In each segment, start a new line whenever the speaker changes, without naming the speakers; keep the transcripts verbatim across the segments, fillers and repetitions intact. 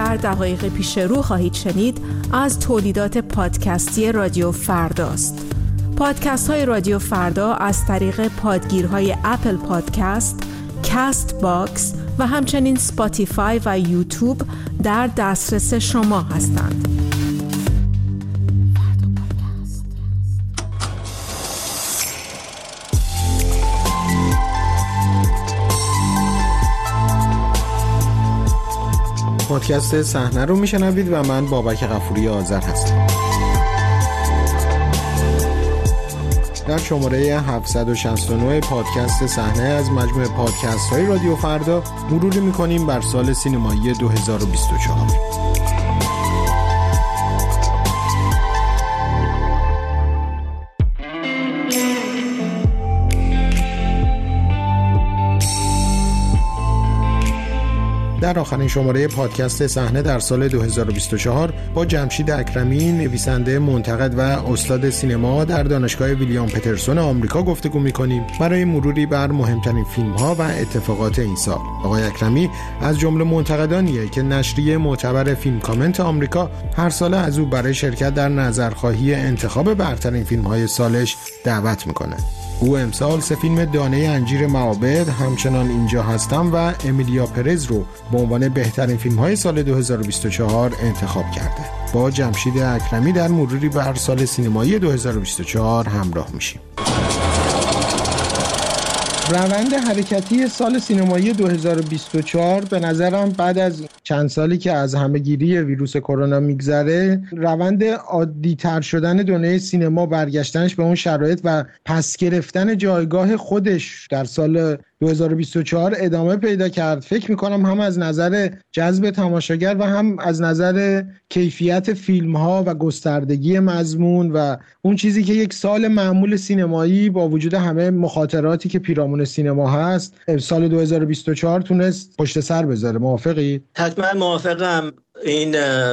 در دقایق پیش رو خواهید شنید از تولیدات پادکستی رادیو فرداست. پادکست های رادیو فردا از طریق پادگیرهای اپل پادکست، کاست باکس و همچنین سپاتیفای و یوتیوب در دسترس شما هستند.
پادکست صحنه رو میشنوید و من بابک غفوری آذر هستم. در شماره هفتصد و شصت و نه پادکست صحنه از مجموعه پادکست های رادیو فردا مروری میکنیم بر سال سینمایی دو هزار و بیست و چهار. در آخرین شماره پادکست صحنه در سال دو هزار و بیست و چهار با جمشید اکرمی، نویسنده، منتقد و استاد سینما در دانشگاه ویلیام پترسون آمریکا گفتگو می‌کنیم برای مروری بر مهمترین فیلم‌ها و اتفاقات این سال. آقای اکرمی از جمله منتقدانیه که نشریه معتبر فیلم کامنت آمریکا هر سال از او برای شرکت در نظرخواهی انتخاب برترین فیلم‌های سالش دعوت می‌کنه. او امسال سه فیلم دانه انجیر معابد، همچنان اینجا هستم و امیلیا پرز رو به عنوان بهترین فیلم‌های سال دو هزار و بیست و چهار انتخاب کرده. با جمشید اکرمی در مروری بر سال سینمایی دو هزار و بیست و چهار همراه میشیم. روند حرکتی سال سینمایی دو هزار و بیست و چهار به نظرم بعد از چند سالی که از همه‌گیری ویروس کرونا میگذره، روند عادی تر شدن دنیای سینما، برگشتنش به اون شرایط و پس گرفتن جایگاه خودش در سال دو هزار و بیست و چهار ادامه پیدا کرد. فکر میکنم هم از نظر جذب تماشاگر و هم از نظر کیفیت فیلم ها و گستردگی مضمون و اون چیزی که یک سال معمول سینمایی با وجود همه مخاطراتی که پیرامون سینما هست سال دو هزار و بیست و چهار تونست پشت سر بذاره. موافقی؟
حتما موافقم. این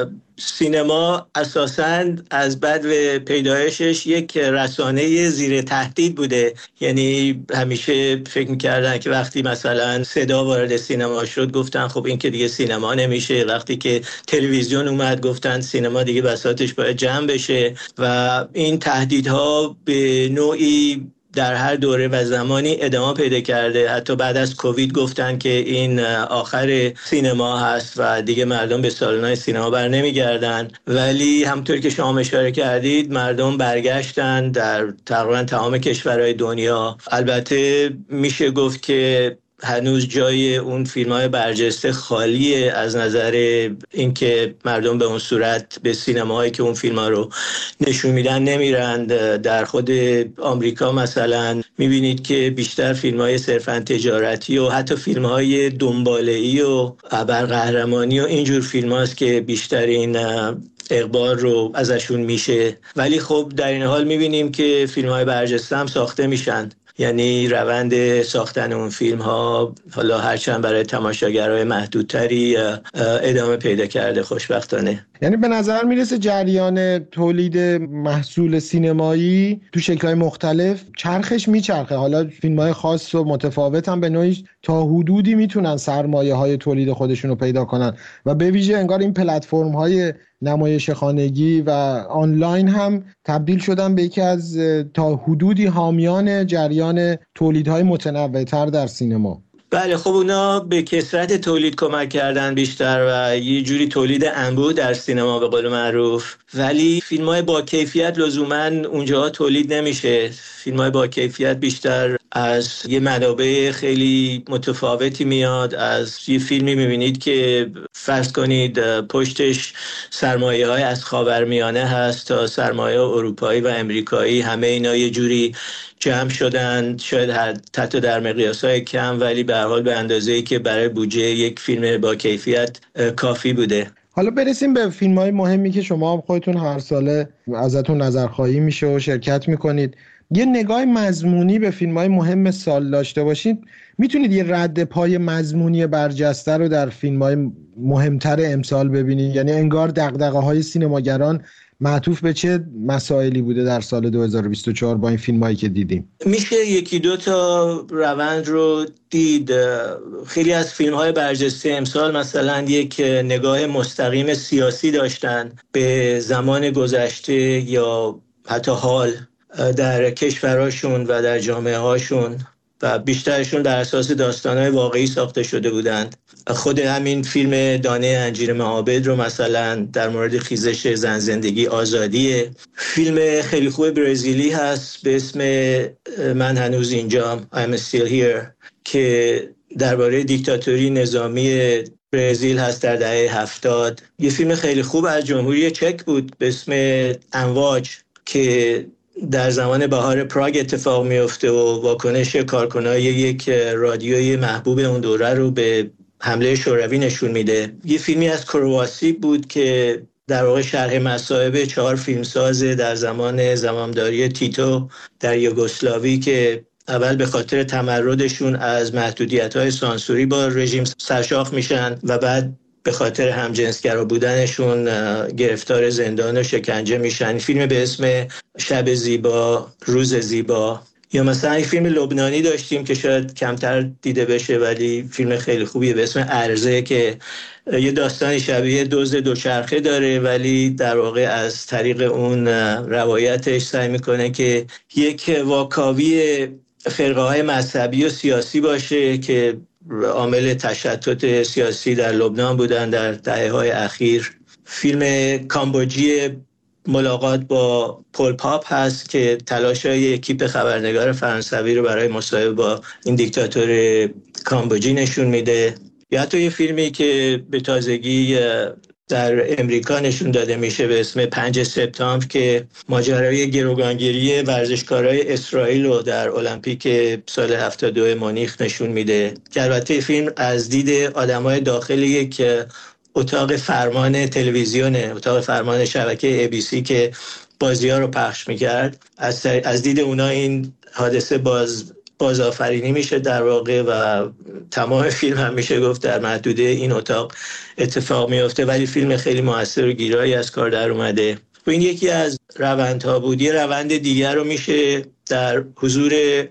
سینما اساساً از بدو پیدایشش یک رسانه زیر تهدید بوده. یعنی همیشه فکر می‌کردن که وقتی مثلا صدا وارد سینما شد گفتن خب این که دیگه سینما نمیشه، وقتی که تلویزیون اومد گفتن سینما دیگه بساطش باید جمع بشه و این تهدیدها به نوعی در هر دوره و زمانی ادامه پیدا کرده. حتی بعد از کووید گفتن که این آخر سینما هست و دیگه مردم به سالن‌های سینما بر نمیگردن، ولی همونطور که شما اشاره کردید مردم برگشتن در تقریبا تمام کشورهای دنیا. البته میشه گفت که هنوز جای اون فیلم‌های برجسته خالیه از نظر اینکه مردم به اون صورت به سینماهایی که اون فیلم‌ها رو نشون میدن نمیرند. در خود آمریکا مثلا میبینید که بیشتر فیلم‌های صرفاً تجارتی و حتی فیلم‌های دنباله‌ای و ابرقهرمانی و اینجور فیلم‌هاست که بیشترین اقبال رو ازشون میشه، ولی خب در این حال میبینیم که فیلم‌های برجسته هم ساخته میشن. یعنی روند ساختن اون فیلم ها حالا هرچند برای تماشاگرای محدودتری ادامه پیدا کرده خوشبختانه.
یعنی به نظر میرسه جریان تولید محصول سینمایی تو شکل‌های مختلف چرخش میچرخه. حالا فیلم‌های خاص و متفاوت هم به نوعی تا حدودی میتونن سرمایه‌های تولید خودشون رو پیدا کنن و به ویژه انگار این پلتفرم‌های نمایش خانگی و آنلاین هم تبدیل شدن به یکی از تا حدودی حامیان جریان تولیدهای متنوع‌تر در سینما.
بله خب اونا به کثرت تولید کمک کردن بیشتر و یه جوری تولید انبوه در سینما به قول معروف، ولی فیلم‌های با کیفیت لزوماً اونجا تولید نمیشه. فیلم‌های با کیفیت بیشتر از یه منابع خیلی متفاوتی میاد. از یه فیلمی میبینید که فرض کنید پشتش سرمایه‌های از خاورمیانه هست تا سرمایه اروپایی و امریکایی، همه اینا یه جوری جمع شدن، شاید حتی در مقیاس‌های کم ولی به هر حال به اندازه‌ای که برای بودجه یک فیلم با کیفیت کافی بوده.
حالا برسیم به فیلم‌های مهمی که شما خودتون هر ساله ازتون نظرخواهی میشه و شرکت میکنید. یه نگاه مضمونی به فیلم‌های مهم سال داشته باشید، میتونید یه رد پای مضمونی برجسته رو در فیلم‌های مهمتر امسال ببینید؟ یعنی انگار دغدغه‌های سینماگران معطوف به چه مسائلی بوده در سال دو هزار و بیست و چهار با این فیلمایی که دیدیم؟
میشه یکی دو تا روند رو دید. خیلی از فیلم‌های برجسته امسال مثلا یک نگاه مستقیم سیاسی داشتن به زمان گذشته یا حتی حال در کشورهاشون و در جامعه هاشون و بیشترشون در اساس داستان‌های واقعی ساخته شده بودند. خود همین فیلم دانه انجیر معابد رو مثلا در مورد خیزش زن زندگی آزادیه. فیلم خیلی خوب برزیلی هست به اسم من هنوز اینجام I'm still here که درباره دیکتاتوری نظامی برزیل هست در دهه هفتاد. یه فیلم خیلی خوب از جمهوری چک بود به اسم امواج که در زمان بهار پراگ اتفاق میفته و واکنش کارکنای یک رادیوی محبوب اون دوره رو به حمله شوروی نشون میده. یه فیلمی از کرواسی بود که در واقع شرح مصائب چهار فیلمساز در زمان زمامداری تیتو در یوگسلاوی که اول به خاطر تمردشون از محدودیت‌های سانسوری با رژیم سرشاخ میشن و بعد به خاطر همجنسگرا بودنشون گرفتار زندان و شکنجه میشن. فیلم به اسم شب زیبا، روز زیبا. یا مثلا یک فیلم لبنانی داشتیم که شاید کمتر دیده بشه ولی فیلم خیلی خوبیه به اسم ارزه که یه داستانی شبیه دزد دوچرخه داره ولی در واقع از طریق اون روایتش سعی میکنه که یک واکاوی فرقه های مذهبی و سیاسی باشه که عامل تشتت سیاسی در لبنان بودن در دهه‌های اخیر. فیلم کامبوجی ملاقات با پول پاپ هست که تلاش‌های اکیپ خبرنگار فرانسوی رو برای مصاحبه با این دیکتاتور کامبوجی نشون میده. یا حتی یه فیلمی که به تازگی در امریکا نشون داده میشه به اسم پنج سپتامبر که ماجرای گروگانگیری ورزشکارای اسرائیل رو در المپیک سال هفتاد و دو مونیخ نشون میده. که البته فیلم از دید آدمای داخل یک اتاق فرمان تلویزیونه، اتاق فرمان شبکه ای بی سی که بازی‌ها رو پخش میکرد، از, از دید اونا این حادثه باز بازآفرینی میشه در واقع و تمام فیلم هم میشه گفت در محدوده این اتاق اتفاق میفته ولی فیلم خیلی موثر و گیرایی از کار در اومده. و این یکی از روندها بود. یه روند دیگر رو میشه در حضور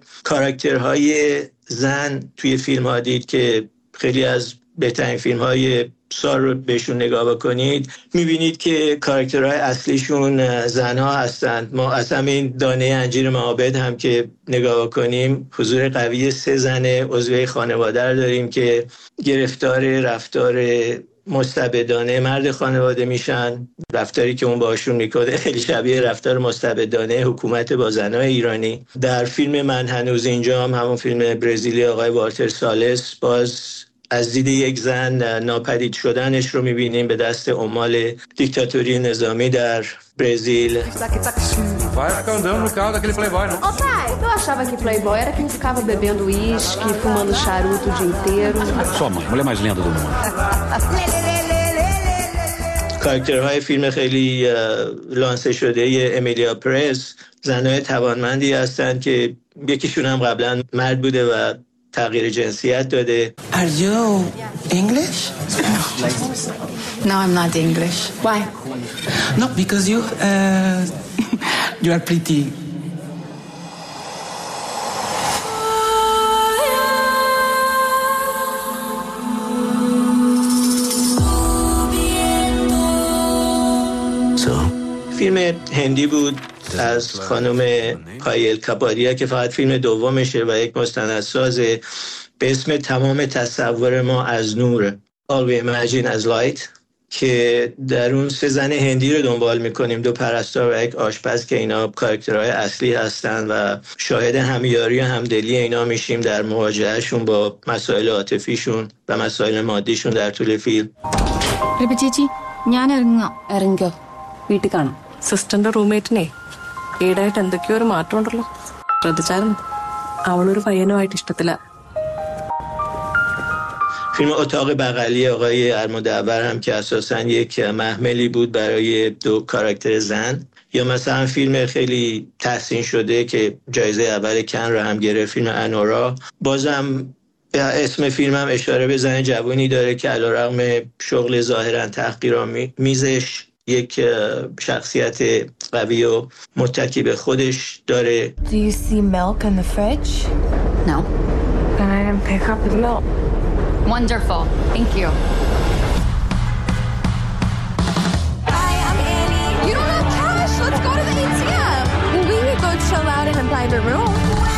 کاراکترهای زن توی فیلم ها دید که خیلی از بهترین فیلم های سال رو بهشون نگاه بکنید میبینید که کاراکترهای اصلیشون زنها هستند. ما از همین دانه انجیر معابد هم که نگاه بکنیم حضور قوی سه زن عضوه خانواده رو داریم که گرفتار رفتار مستبدانه مرد خانواده میشن. رفتاری که اون باشون میکنه خیلی شبیه رفتار مستبدانه حکومت با زنای ایرانی. در فیلم من هنوز اینجام، همون فیلم برزیلی آقای والتر سالس، باز از دید یک زن ناپدید شدنش رو میبینیم به دست عمال دیکتاتوری نظامی در برزیل.
Vai ficar andando no carro daquele playboy, não?
Ô pai, eu achava que playboy era quem ficava bebendo uísque, fumando charuto o dia inteiro.
Sua mãe, mulher mais linda do mundo.
کاراکترهای فیلم خیلی لانسه شده امیلیا پرز زنای توانمندی هستند که یکیشون هم قبلا مرد بوده و تغییر جنسیت داده.
Are you English?
No, I'm not English. Why?
No, because you uh, you are pretty.
فیلم هندی بود از خانم پایل کپادیا که فقط فیلم دومشه و یک مستندساز به اسم تمام تصور ما از نور، All we imagine as light، که در اون سه زن هندی رو دنبال میکنیم، دو پرستار و یک آشپز که اینا کاراکترهای اصلی هستن و شاهد همیاری و همدلی اینا میشیم در مواجههشون با مسائل عاطفیشون و مسائل മാദിشون در طول فیلم.
രബി ചേച്ചി ഞാൻ ഇറങ്ങാം.
ഇറങ്ങിക്കോ, വീട്ടിൽ കാണാം. സിസ്റ്ററിന്റെ റൂംമേറ്റിനെ ഈടായിട്ട് എന്തൊക്കെയോ ഒരു മാറ്റം ഉണ്ടല്ലോ, ശ്രദ്ധിച്ചായിരുന്നു? അവളൊരു പയ്യനുമായിട്ട് ഇഷ്ടത്തില.
فیلم اتاق بغلی آقای ارمدعور هم که اساساً یک محملی بود برای دو کاراکتر زن. یا مثلا فیلم خیلی تحسین شده که جایزه اول کن رو هم گرفت، فیلم انورا. بازم اسم فیلم هم اشاره به زن جوانی داره که علیرغم شغل ظاهراً تحقیرآمیزش یک شخصیت قوی و متکی به خودش داره.
Do you see milk in the fridge?
No.
Then I didn't pick up the milk.
Wonderful. Thank you.
Hi, I'm Annie. You don't have cash. Let's go to the A T M. Well, we could go chill out in a private room.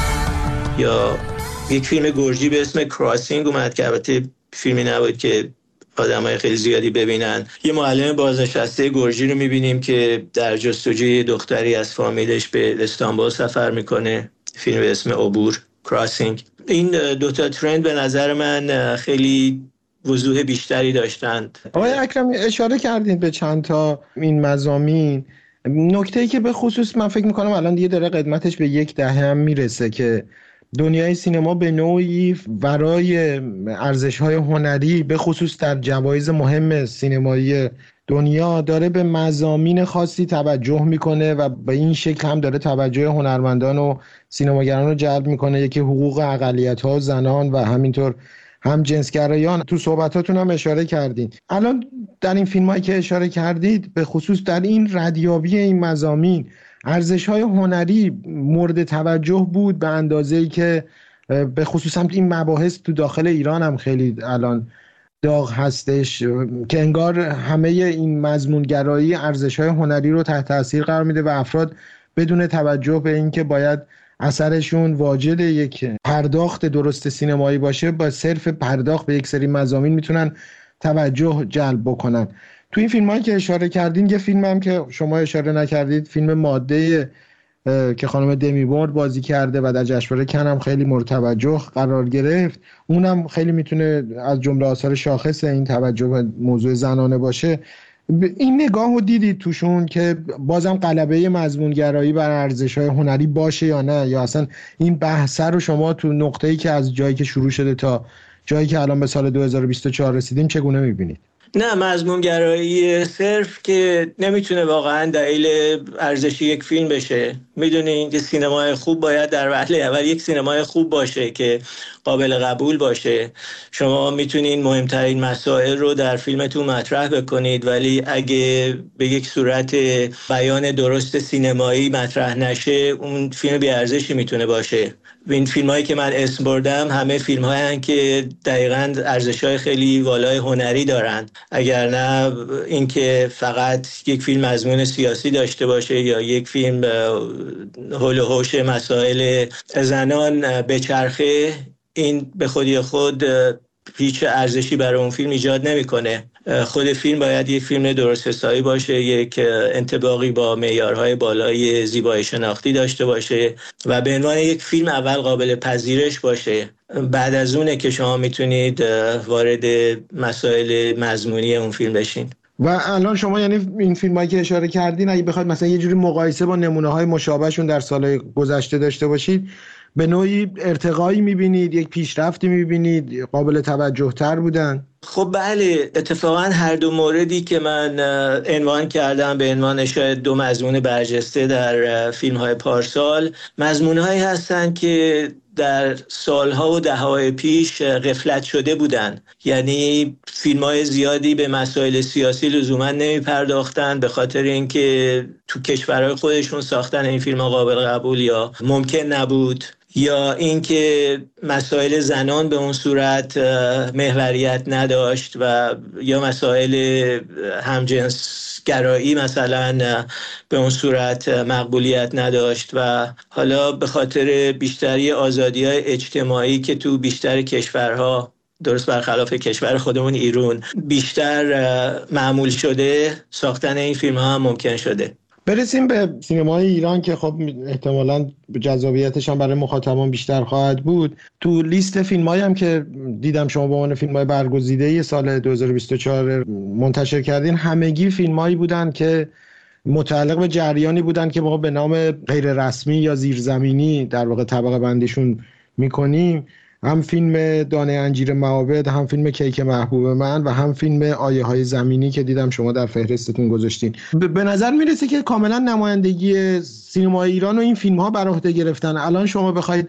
یا یک فیلم گرجی به اسم کراسینگ اومد که البته فیلمی نبود که آدمای خیلی زیادی ببینن. یه معلم بازنشسته گرجی رو میبینیم که در جستجوی دختری از فامیلش به استانبول سفر میکنه. فیلم به اسم عبور، کراسینگ. این دوتا ترند به نظر من خیلی وضوح بیشتری داشتند.
آقای اکرمی اشاره کردین به چند تا این مضامین. نکته‌ای که به خصوص من فکر میکنم الان دیگه داره قدمتش به یک دهه هم میرسه که دنیای سینما به نوعی ورای ارزش‌های هنری به خصوص در جوایز مهم سینمایی دنیا داره به مضامین خاصی توجه میکنه و به این شکل هم داره توجه هنرمندان و سینماگران رو جلب میکنه. یکی حقوق اقلیت‌ها، زنان و همینطور هم جنسگرایان. تو صحبتاتون هم اشاره کردین. الان در این فیلمایی که اشاره کردید به خصوص در این ردیابی این مضامین ارزش‌های هنری مورد توجه بود به اندازه‌ای که به خصوص هم این مباحث تو داخل ایران هم خیلی الان داغ هستش که انگار همه این مضمونگرایی ارزش‌های هنری رو تحت تاثیر قرار میده و افراد بدون توجه به اینکه باید اثرشون واجد یک پرداخت درست سینمایی باشه با صرف پرداخت به یک سری مضامین میتونن توجه جلب بکنن. تو این فیلمایی که اشاره کردین یه فیلم هم که شما اشاره نکردید، فیلم ماده که خانم دمی مور بازی کرده و در جشنواره کن هم خیلی مورد توجه قرار گرفت، اونم خیلی میتونه از جمله آثار شاخص این توجه به موضوع زنانه باشه. این نگاه رو دیدید توشون که بازم غلبه مضمونگرایی بر ارزش‌های هنری باشه یا نه، یا اصلا این بحث رو شما تو نقطه‌ای که از جایی که شروع شده تا جایی که الان به سال دو هزار و بیست و چهار رسیدیم چگونه می‌بینید؟
نه، مضمونگرایی صرف که نمیتونه واقعا دلیل ارزش یک فیلم بشه. میدونین که سینمای خوب باید در وهله اول یک سینمای خوب باشه که قابل قبول باشه. شما میتونین مهمترین مسائل رو در فیلمتون مطرح بکنید، ولی اگه به یک صورت بیان درست سینمایی مطرح نشه اون فیلم بی ارزشی میتونه باشه. این فیلم هایی که من اسم بردم همه فیلم هایی هستند که دقیقاً ارزش های خیلی والای هنری دارن، اگر نه اینکه فقط یک فیلم مضمون سیاسی داشته باشه یا یک فیلم هول و هوش مسائل زنان بچرخه، این به خودی خود هیچ ارزشی برای اون فیلم ایجاد نمیکنه. خود فیلم باید یک فیلم درست حسابی باشه، یک انطباقی با معیارهای بالای زیبایی شناختی داشته باشه و به عنوان یک فیلم اول قابل پذیرش باشه. بعد از اونه که شما میتونید وارد مسائل مضمونی اون فیلم بشین.
و الان شما یعنی این فیلمایی که اشاره کردین اگه بخواید مثلا یه جوری مقایسه با نمونه‌های مشابهشون در سال‌های گذشته داشته باشید، به نوعی ارتقایی می‌بینید، یک پیشرفتی می‌بینید، قابل توجه تر بودن؟
خب بله، اتفاقا هر دو موردی که من عنوان کردم به عنوان شاید دو مضمون برجسته در فیلم‌های پارسال، مضمون‌هایی هستند که در سالها و دهه‌های پیش غفلت شده بودند. یعنی فیلم‌های زیادی به مسائل سیاسی لزوما نمی‌پرداختن به خاطر اینکه تو کشورهای خودشون ساختن این فیلم‌ها قابل قبول یا ممکن نبود، یا اینکه مسائل زنان به اون صورت محوریت نداشت و یا مسائل همجنسگرایی مثلا به اون صورت مقبولیت نداشت و حالا به خاطر بیشتری آزادی‌های اجتماعی که تو بیشتر کشورها، درست برخلاف کشور خودمون ایران، بیشتر معمول شده، ساختن این فیلم ها هم ممکن شده.
برسیم به سینمای ایران که خب احتمالاً جذابیتش هم برای مخاطبان بیشتر خواهد بود. تو لیست فیلمایی هم که دیدم شما به عنوان فیلم‌های برگزیده سال دو هزار و بیست و چهار منتشر کردین، همگی فیلمایی بودن که متعلق به جریانی بودن که ما به نام غیر رسمی یا زیرزمینی در واقع طبقه بندیشون میکنیم. هم فیلم دانه انجیر معابد، هم فیلم کیک محبوب من و هم فیلم آیه های زمینی که دیدم شما در فهرستتون گذاشتین. به نظر میرسه که کاملا نمایندگی سینمای ایران و این فیلم ها بر عهده گرفتن. الان شما بخواید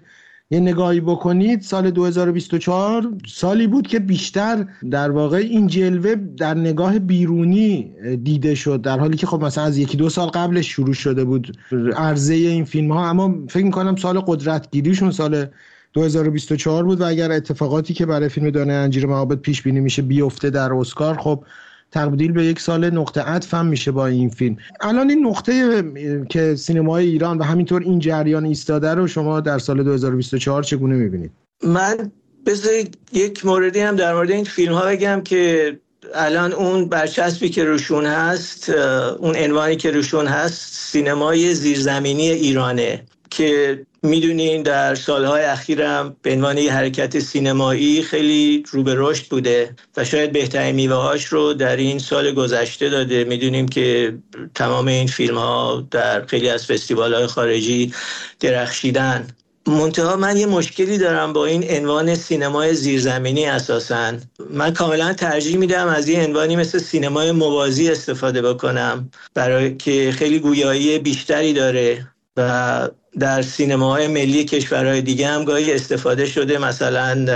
یه نگاهی بکنید سال دو هزار و بیست و چهار سالی بود که بیشتر در واقع این جلوه در نگاه بیرونی دیده شد، در حالی که خب مثلا از یکی دو سال قبلش شروع شده بود عرضه این فیلم ها. اما فکر میکنم سال قدرتگیریشون سال دو هزار و بیست و چهار بود و اگر اتفاقاتی که برای فیلم دانه انجیر معابد پیش بینی میشه بیفته در اسکار، خب تبدیل به یک سال نقطه عطف هم میشه با این فیلم. الان این نقطه که سینمای ایران و همینطور این جریان ایستاده رو شما در سال دو هزار و بیست و چهار چگونه میبینید؟
من بذارید یک موردی هم در مورد این فیلم ها بگم که الان اون برچسبی که روشون هست، اون عنوانی که روشون هست سینمای زیرزمینی ایرانه، که میدونین در سالهای اخیرم به عنوان یک حرکت سینمایی خیلی رو به رشد بوده و شاید بهترین میوه‌هاش رو در این سال گذشته داده. میدونیم که تمام این فیلم ها در خیلی از فستیوال‌های خارجی درخشیدن. منتها من یه مشکلی دارم با این عنوان سینمای زیرزمینی. اساساً من کاملا ترجیح میدم از یه عنوانی مثل سینمای موازی استفاده بکنم، برای که خیلی گویایی بیشتری داره و در سینماهای ملی کشورهای دیگه هم گاهی استفاده شده. مثلا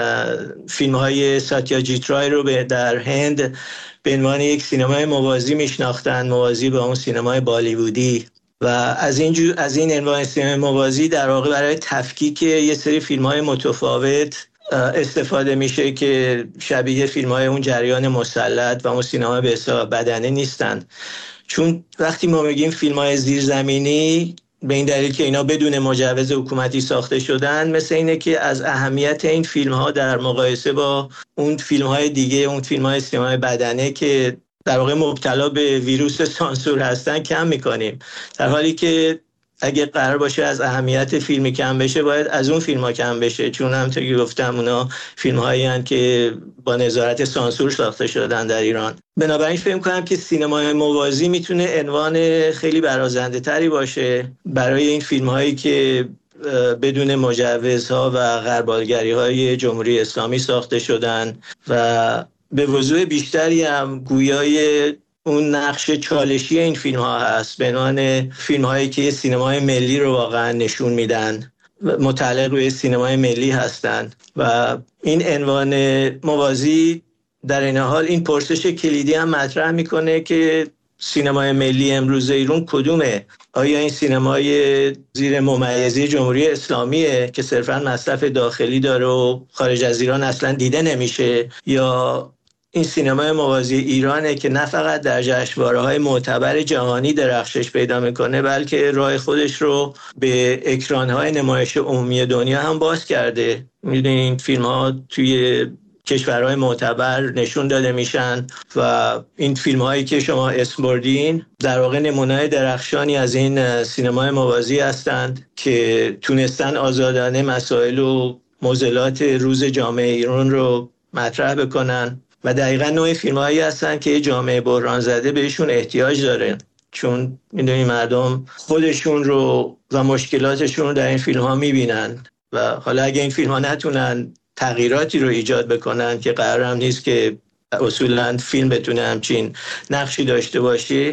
فیلم‌های ساتیاجیت رای رو به در هند به عنوان یک سینمای موازی میشناختن، موازی به اون سینمای بالیوودی، و از این جو از این عنوان سینمای موازی در واقع برای تفکیک یه سری فیلم‌های متفاوت استفاده میشه که شبیه فیلم‌های اون جریان مسلط و اون سینما به حساب بدنه نیستن. چون وقتی ما میگیم فیلم‌های زیرزمینی به این دلیل که اینا بدون مجوز حکومتی ساخته شدن، مثل اینه که از اهمیت این فیلم ها در مقایسه با اون فیلم های دیگه، اون فیلم های سینمای بدنه که در واقع مبتلا به ویروس سانسور هستن کم میکنیم، در حالی که اگه قرار باشه از اهمیت فیلمی کم بشه باید از اون فیلم ها کم بشه، چون همونطور که گفتم اونا فیلم هایی هستند که با نظارت سانسور ساخته شدن در ایران. بنابراین فکر می‌کنم که سینمای موازی میتونه عنوان خیلی برازنده تری باشه برای این فیلم هایی که بدون مجوزها و غربالگری های جمهوری اسلامی ساخته شدن و به وضوح بیشتری هم گویای اون نقش چالشی این فیلم ها هست به عنوان فیلم هایی که سینمای ملی رو واقعا نشون میدن، متعلق به سینمای ملی هستن. و این عنوان موازی در این حال این پرسش کلیدی هم مطرح میکنه که سینمای ملی امروز ایران کدومه؟ آیا این سینمای زیر ممیزی جمهوری اسلامیه که صرفاً مصرف داخلی داره و خارج از ایران اصلا دیده نمیشه، یا این سینمای موازی ایرانه که نه فقط در جشنواره‌های معتبر جهانی درخشش پیدا میکنه بلکه راه خودش رو به اکران‌های نمایش عمومی دنیا هم باز کرده؟ میدونین این فیلم‌ها توی کشورهای معتبر نشون داده میشن و این فیلم هایی که شما اسم بردین در واقع نمونه درخشانی از این سینمای موازی هستند که تونستن آزادانه مسائل و معضلات روز جامعه ایران رو مطرح بکنن و دقیقا نوع فیلم هایی هستن که جامعه بحران زده بهشون احتیاج داره، چون میدونی مردم خودشون رو و مشکلاتشون رو در این فیلم ها میبینن و حالا اگه این فیلم ها نتونن تغییراتی رو ایجاد بکنن که قرار هم نیست که اصولاً فیلم بتونه همچین نقشی داشته باشه،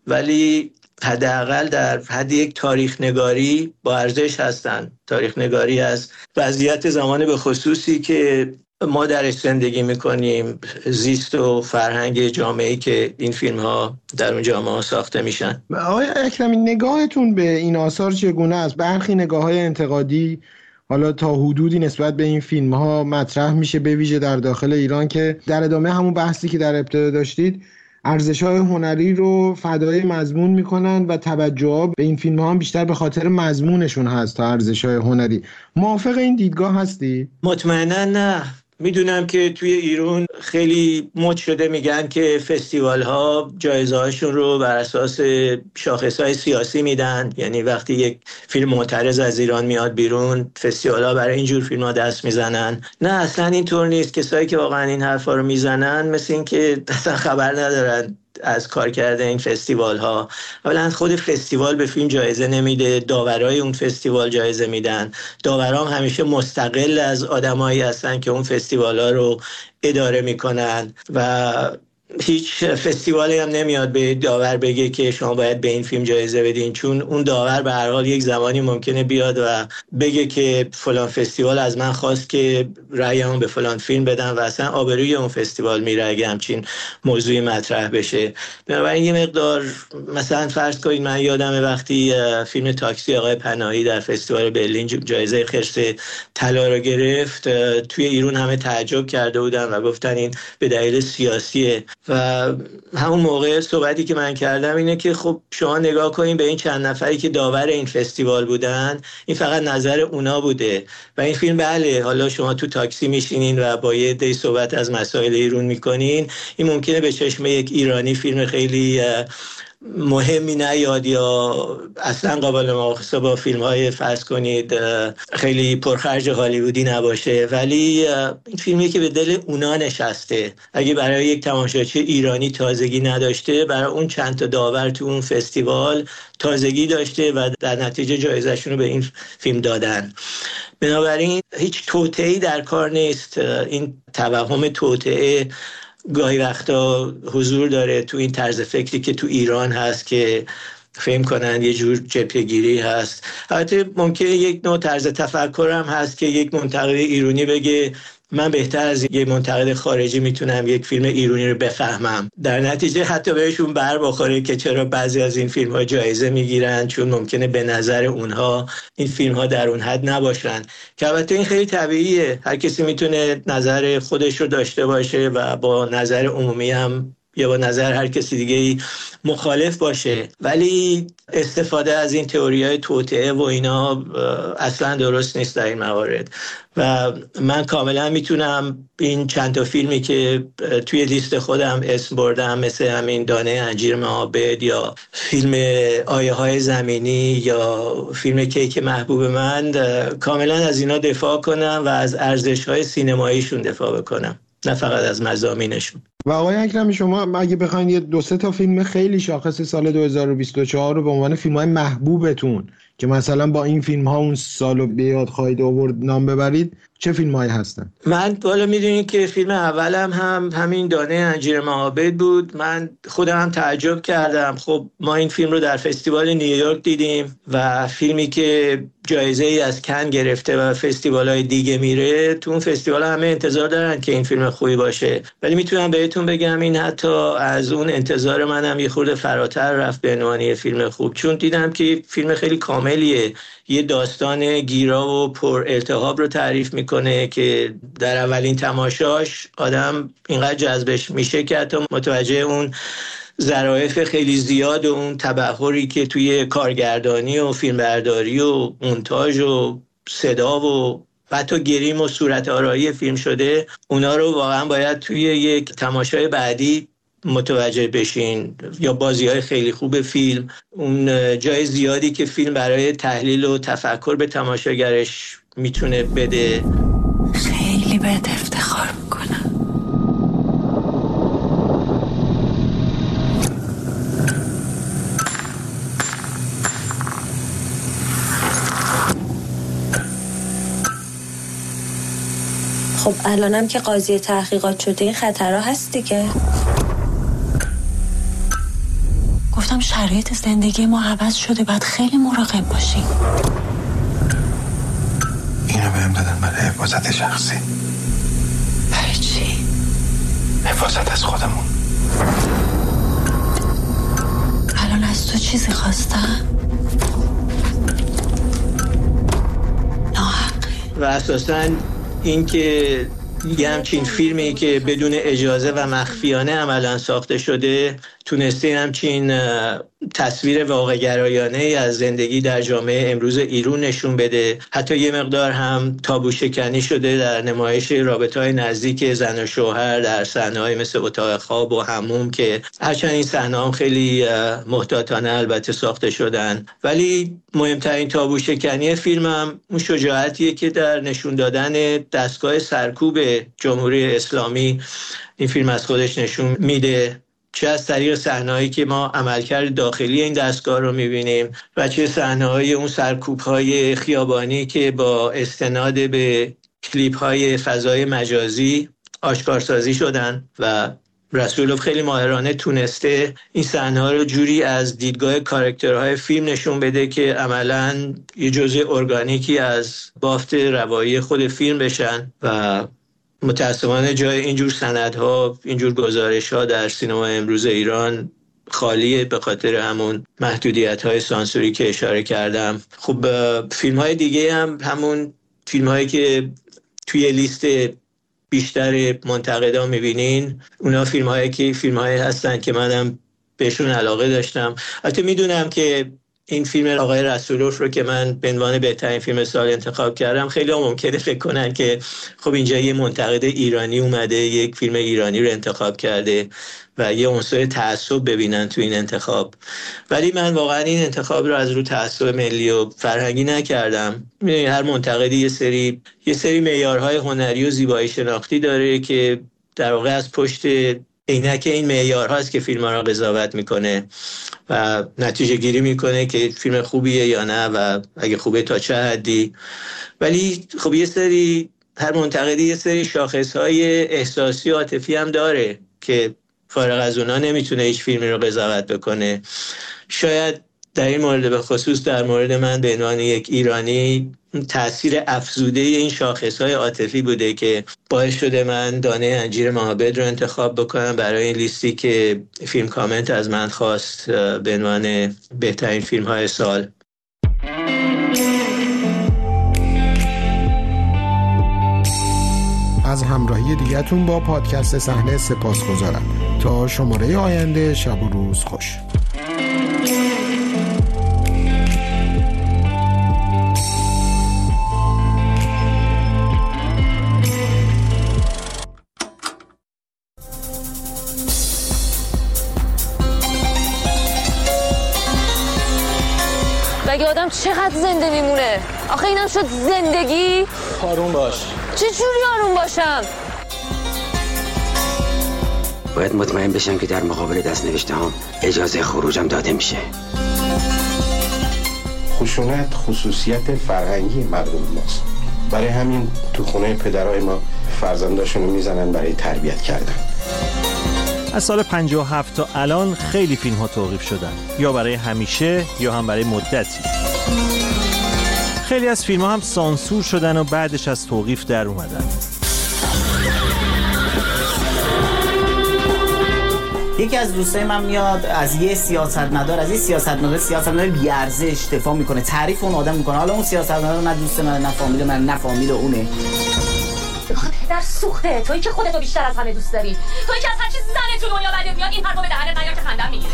ولی حداقل در حد یک تاریخ نگاری با ارزش هستن. تاریخ نگاری از وضعیت زمان به خصوصی که ما درش زندگی میکنیم، زیست و فرهنگ جامعه‌ای که این فیلم ها در اون جامعه ساخته میشن.
آقای اکرمی نگاهتون به این آثار چگونه است؟ برخی نگاه‌های انتقادی حالا تا حدودی نسبت به این فیلم ها مطرح میشه، به ویژه در داخل ایران، که در ادامه همون بحثی که در ابتدا داشتید ارزش‌های هنری رو فدای مضمون میکنن و توجه به این فیلم ها هم بیشتر به خاطر مضمونشون هست تا ارزش‌های هنری. موافق این دیدگاه هستی؟
مطمئنا نه. میدونم که توی ایران خیلی مد شده میگن که فستیوال ها جایزه هاشون رو بر اساس شاخص های سیاسی میدن، یعنی وقتی یک فیلم معترض از ایران میاد بیرون فستیوال ها برای اینجور فیلم ها دست میزنن. نه اصلا اینطور نیست. کسایی که واقعا این حرفا رو میزنن مثل این که اصلا خبر ندارن از کار کرده این فستیوال ها. اولا خود فستیوال به فیلم جایزه نمیده، داورای اون فستیوال جایزه میدن. داوران همیشه مستقل از آدمایی هستن که اون فستیوال ها رو اداره میکنن و هیچ فستیوالی هم نمیاد به داور بگه که شما باید به این فیلم جایزه بدین، چون اون داور به هر حال یک زمانی ممکنه بیاد و بگه که فلان فستیوال از من خواست که رأیمو به فلان فیلم بدم و اصلا آبروی اون فستیوال میره اگه همچین موضوعی مطرح بشه. بنابراین یه مقدار مثلا فرض کنید من یادمه وقتی فیلم تاکسی آقای پناهی در فستیوال برلین جایزه خرس طلا رو گرفت، توی ایران همه تعجب کرده بودن و گفتن این به دلیل سیاسیه و همون موقع صحبتی که من کردم اینه که خب شما نگاه کنین به این چند نفری که داور این فستیوال بودن، این فقط نظر اونا بوده و این فیلم بله حالا شما تو تاکسی میشینین و با یه عده صحبت از مسائل ایران میکنین، این ممکنه به چشم یک ایرانی فیلم خیلی مهمی نیاد یا اصلا قابل مقایسه با فیلم های فرض کنید خیلی پرخرج هالیوودی نباشه، ولی این فیلمی که به دل اونا نشسته. اگه برای یک تماشاچی ایرانی تازگی نداشته، برای اون چند تا داور تو اون فستیوال تازگی داشته و در نتیجه جایزه‌شون رو به این فیلم دادن. بنابراین هیچ توطئه‌ای در کار نیست. این توهم توطئه گاهی وقتا حضور داره تو این طرز فکری که تو ایران هست که فهم کنن یه جور جبهه‌گیری هست. البته ممکنه یک نوع طرز تفکر هم هست که یک منتقد ایرانی بگه من بهتر از یه منتقد خارجی میتونم یک فیلم ایرانی رو بفهمم، در نتیجه حتی بهشون بر بخوره که چرا بعضی از این فیلم ها جایزه میگیرن، چون ممکنه به نظر اونها این فیلم ها در اون حد نباشن، که البته این خیلی طبیعیه. هر کسی میتونه نظر خودش رو داشته باشه و با نظر عمومی هم یا با نظر هر کسی دیگه مخالف باشه، ولی استفاده از این تئوری‌های توطئه و اینا اصلا درست نیست در این موارد. و من کاملا میتونم این چند تا فیلمی که توی لیست خودم اسم بردم، مثل همین دانه انجیر معابد یا فیلم آیه های زمینی یا فیلم کیک محبوب من، کاملا از اینا دفاع کنم و از ارزش‌های سینماییشون دفاع بکنم، نه فقط از مضامینشون.
و آقای اکرمی شما اگه بخواید یه دو سه تا فیلم خیلی شاخص سال دو هزار و بیست و چهار رو به عنوان فیلم‌های محبوبتون که مثلا با این فیلم‌ها اون سالو به یاد خواهید آورد نام ببرید، چه فیلم‌هایی هستن؟
من والا میدونید که فیلم اولم هم همین دانه انجیر معابد بود. من خودم هم تعجب کردم. خب ما این فیلم رو در فستیوال نیویورک دیدیم و فیلمی که جایزه ای از کن گرفته و فستیوال‌های دیگه میره، تو اون فستیوال همه انتظار دارن که این فیلم خوبی باشه، ولی میتونم بهتون بگم این حتی از اون انتظار منم یه خورده فراتر رفت به عنوان یه فیلم خوب، چون دیدم که فیلم خیلی کاملیه، یه داستان گیرا و پر التهاب رو تعریف میکنه که در اولین تماشاش آدم اینقدر جذبش میشه که حتی متوجه اون ظرافت خیلی زیاد و اون تبحری که توی کارگردانی و فیلمبرداری و مونتاژ و صدا و حتی گریم و صورت آرایی فیلم شده، اونا رو واقعا باید توی یک تماشای بعدی متوجه بشین، یا بازی‌های خیلی خوب فیلم، اون جای زیادی که فیلم برای تحلیل و تفکر به تماشاگرش میتونه بده.
خیلی بهت افتخار میکنم.
خب الانم که قاضی تحقیقات شده این خطرها هست دیگه.
گفتم شرایط زندگی ما عوض شده، باید خیلی مراقب باشیم.
اینو بهم دادن برای حفاظت شخصی.
برای چی؟
حفاظت از خودمون.
الان از تو چیزی خواستم؟
ناحقه. و اساساً این که یه همچین فیلمی که بدون اجازه و مخفیانه عملا ساخته شده تونسته همچین تصویر واقع گرایانه از زندگی در جامعه امروز ایران نشون بده. حتی یه مقدار هم تابو شکنی شده در نمایش رابطه‌های نزدیک زن و شوهر در صحنه‌های مثل اتاق خواب و حموم، که هرچند این صحنه‌ها خیلی محتاطانه البته ساخته شدن، ولی مهمترین تابو شکنی فیلم هم اون شجاعتیه که در نشون دادن دستگاه سرکوب جمهوری اسلامی این فیلم از خودش نشون میده، چه از طریق صحنه‌هایی که ما عملکرد داخلی این دستگاه رو می‌بینیم و چه صحنه‌های اون سرکوب‌های خیابانی که با استناد به کلیپ‌های فضای مجازی آشکارسازی شدن و رسولوف خیلی ماهرانه تونسته این صحنه‌ها رو جوری از دیدگاه کاراکترهای فیلم نشون بده که عملاً یه جزء ارگانیکی از بافت روایی خود فیلم بشن و متأسفانه جای اینجور سندها، اینجور گزارش‌ها در سینما امروز ایران خالیه به خاطر همون محدودیت‌های سانسوری که اشاره کردم. خب فیلم‌های دیگه هم همون فیلم‌هایی که توی لیست بیشتر منتقدا می‌بینین، اونا فیلم‌هایی که فیلم‌هایی هستن که منم بهشون علاقه داشتم. البته میدونم که این فیلم آقای رسولوف رو که من به عنوان بهترین فیلم سال انتخاب کردم، خیلی هم ممکنه فکر کنن که خب اینجا یه منتقد ایرانی اومده یک فیلم ایرانی رو انتخاب کرده و یه عنصر تعصب ببینن تو این انتخاب. ولی من واقعا این انتخاب رو از رو تعصب ملی و فرهنگی نکردم. هر منتقدی یه سری یه سری معیارهای هنری و زیبایی شناختی داره که در واقع از پشت عینک این معیارهاست که فیلم ها را قضاوت میکنه و نتیجه گیری میکنه که فیلم خوبیه یا نه و اگه خوبه تا چه حدی. ولی خب یه سری هر منتقدی یه سری شاخصهای احساسی و عاطفی هم داره که فارغ از اونا نمیتونه هیچ فیلمی رو قضاوت بکنه. شاید در این مورد به خصوص در مورد من به عنوان یک ایرانی تأثیر افزوده این شاخصهای عاطفی بوده که باعث شده من دانه انجیر مهابد رو انتخاب بکنم برای این لیستی که فیلم کامنت از من خواست به عنوان بهترین فیلم های سال.
از همراهی دیگه‌تون با پادکست صحنه سپاسگزارم. تا شماره آینده، شب و روز خوش.
مگه آدم چقدر زنده میمونه؟ آخه اینم شد زندگی؟
آروم باش.
چه جوری آروم باشم؟
باید مطمئن بشم که در مقابل دست نوشته هم اجازه خروجم داده میشه.
خشونت خصوصیت فرهنگی مردم ماست. برای همین تو خونه پدرای ما فرزنداشونو میزنن برای تربیت کردن.
از سال پنجاه و هفت تا الان خیلی فیلم ها توقیف شدن، یا برای همیشه یا هم برای مدتی. خیلی از فیلم ها هم سانسور شدن و بعدش از توقیف در اومدن.
یکی از دوستای من میاد از یه سیاستمدار از یه سیاستمدار سیاستمدار بی‌ارزش دفاع میکنه، تعریف اون آدم میکنه. حالا اون سیاستمدار نه دوست من، نه فامیل من، نه فامیل اونه.
در سوخته تویی که خودتو بیشتر از همه دوست داری، تویی که از هر چیز زنه تو دنیا بدت میاد این حرفو به دهنت نیار که خندم میگیره.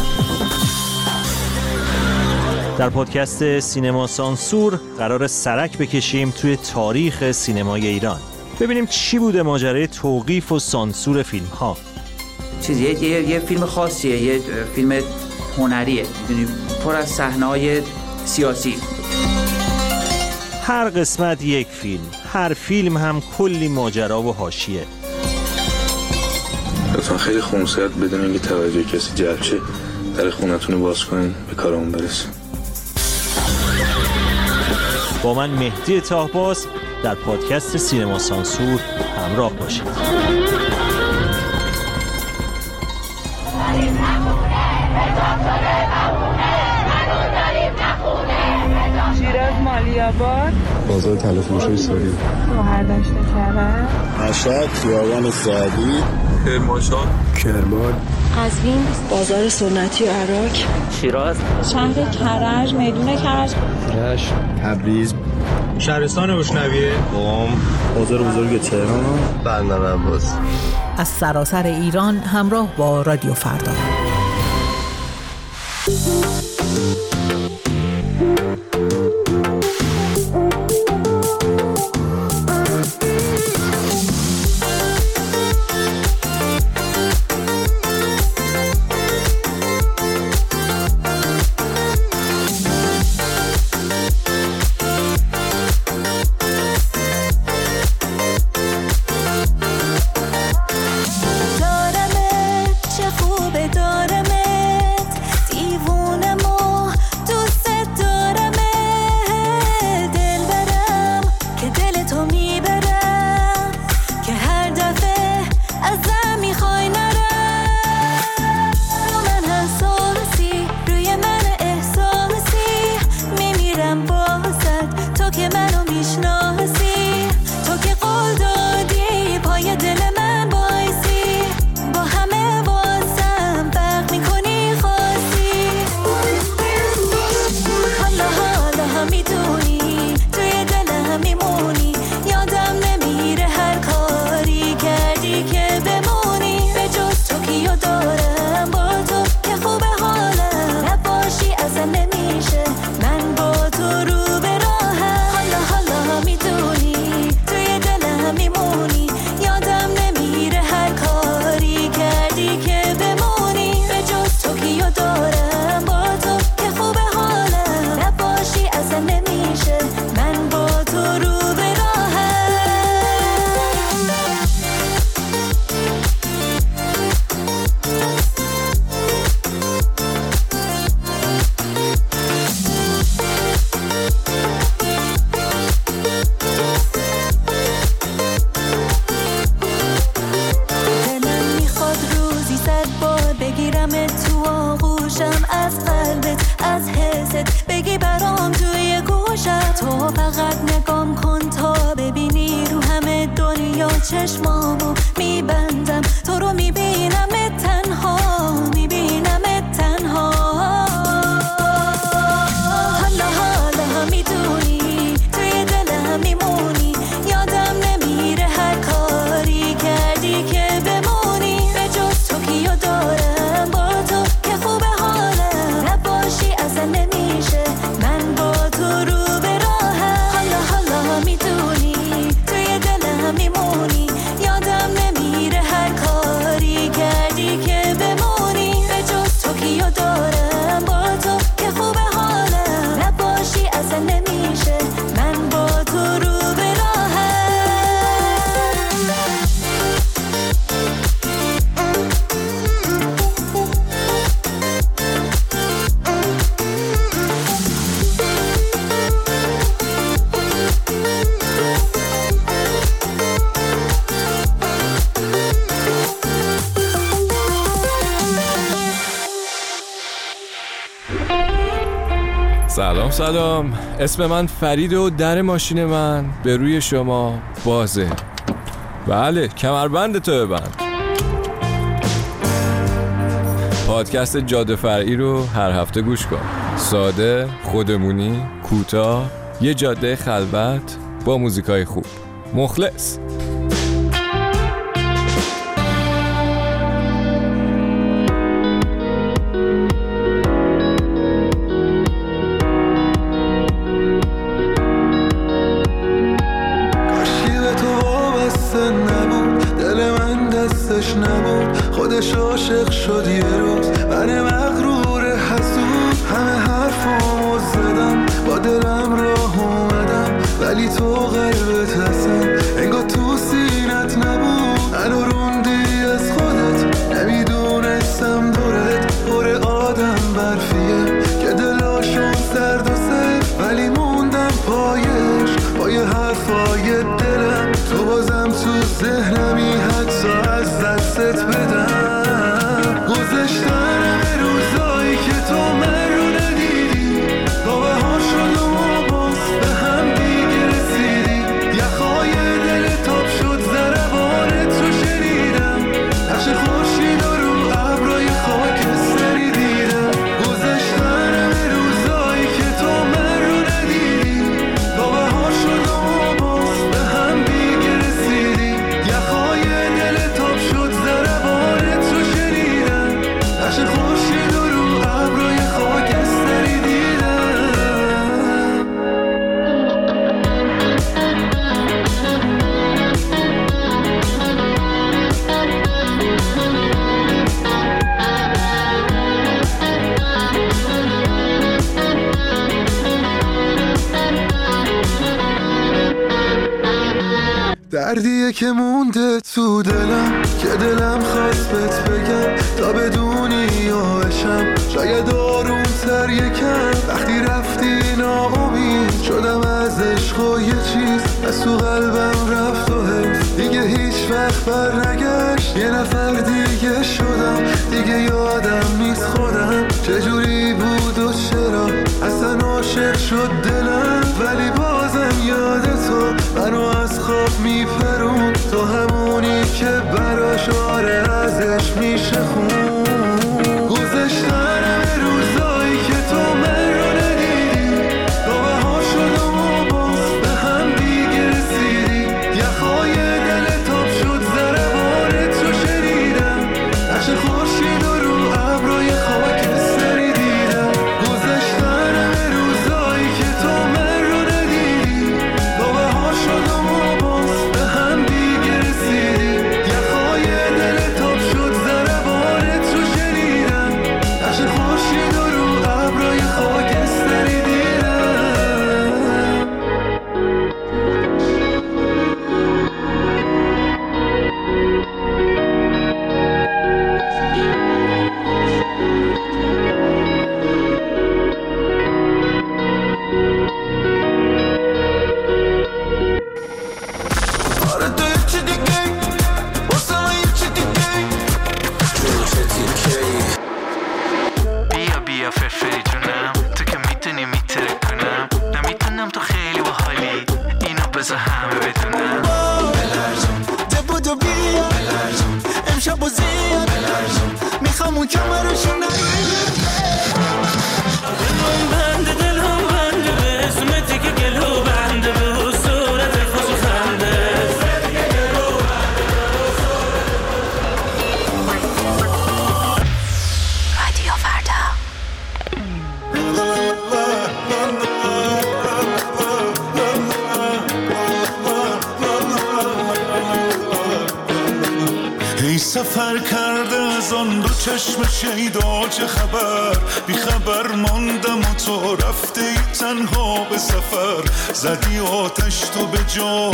در پادکست سینما سانسور قرار سرک بکشیم توی تاریخ سینمای ایران، ببینیم چی بوده ماجرای توقیف و سانسور فیلم ها.
چیزیه یه, یه فیلم خاصیه، یه فیلم هنریه، میدونی پر از صحنه‌های سیاسی.
هر قسمت یک فیلم، هر فیلم هم کلی ماجرا و حاشیه.
لطفا خیلی خونسرد بدون اینکه توجه کسی جلب شه در خونتون رو باز کنین به کارمون برسیم.
با من مهدی طاهباز در پادکست سینما سانسور همراه باشید.
شیراز مالیاباد،
بازار تلفروشی ساری،
گوهردشت کرج،
مشهد، خیابان سعدی،
کرمانشاه،
کرمان،
قزوین، بازار سنتی عراق،
شیراز،
شهر کرج، میدون کرج،
رشت، تبریز،
شهرستان روشنویه،
قم، بازار بزرگ تهران، بندر عباس.
از سراسر ایران همراه با رادیو فردا.
من با تو رو به راهم. حالا حالا میدونی توی دلم میمونی، یادم نمیره هر کاری کردی که بمونی. به جز تو کیو دارم با تو که خوبه حالم، نباشی اصلا نمیشه من با تو رو به راهم. دلم میخواد روزی صد بار بگیرم تو آغوشم، از قلبت از حست بگی برام توی گوشم. تو فقط نگام کن تا ببینی رو همه دنیا چشمامو میبندم، تو رو میبینم تنها، میبینم تنها. حالا حالا میدونی توی دلم میمونی، یادم نمیره هر کاری کردی که بمونی. به جز تو کیو دارم با تو که خوبه حالم، نباشی اصلا نمیشه من با تو رو به راهم. حالا حالا میدونی توی دلم میمونی، یادم نمیره هر کاری کردی که بمونی. به جز تو کیو دارم با تو که خوبه حالم، نباشی اصلا نمیشه من با تو رو به راهم.
سلام سلام، اسم من فرید و در ماشین من به روی شما بازه. بله، کمربند تو ببند. پادکست جاده فرعی رو هر هفته گوش کن. ساده، خودمونی، کوتاه، یه جاده خلوت با موزیکای خوب. مخلص.
خودش عاشق شد یه روز، من مغرور حسود همه حرفامو زدم، با دلم راه اومدم ولی تو قلبت هستن انگار تو سینت نبود. منو روندی از خودت، نمیدونستم دورت پر آدم برفیه که دلاشون سرد و سرد، ولی موندم پایش پای حرفای دلم. تو بازم تو ذهنمی حتی از دستت بدم. گذشتن روزایی که تو من رو ندیدی، با بهار شد و ما باز به هم دیگه رسیدی. یخهای دل تاب شد ضربانت رو شنیدم، نقش خورشید رو ابرای خاکستری دیدم. گذشتن روزایی که تو من رو ندیدی، با بهار شد و ما باز به هم دیگه رسیدی. یخهای دل تاب شد ضربانت رو شنیدم، نقش خورشید رو ابرای خاکستری دیدم. دردیه که مونده تو دلم که دلم خواست بهت بگم تا بدونی یاشم. شاید آروم تر یکم وقتی رفتی ناامید شدم از عشق و یه چیز از تو قلبم رفت و حیف دیگه هیچ وقت بر نگشت. یه نفر دیگه شدم دیگه یادم نیست خودم چجوری بود و چرا اصلا عاشق شد دلم. ولی بازم یاد تو منو از خواب میپرون، تو همونی که براش آره ازش میشه خون. گذشتن روزایی که تو من رو ندیدی، تو بهار شد و ما باز به هم دیگه رسیدی. یخهای دل تاب شد ضربانت رو شنیدم، نقش خورشید رو ابرای خاکستری دیدم. گذشتن روزایی همون کمرشو نگیره دلم بنده دلم بنده به اسمتی که گلو بنده به صورت خوش و خنده
رادیو فردا.
ای سفر کرده از آن دو چشم شیدا چه خبر بی خبر ماندم و تو رفته ای تنها به سفر زدی آتش تو به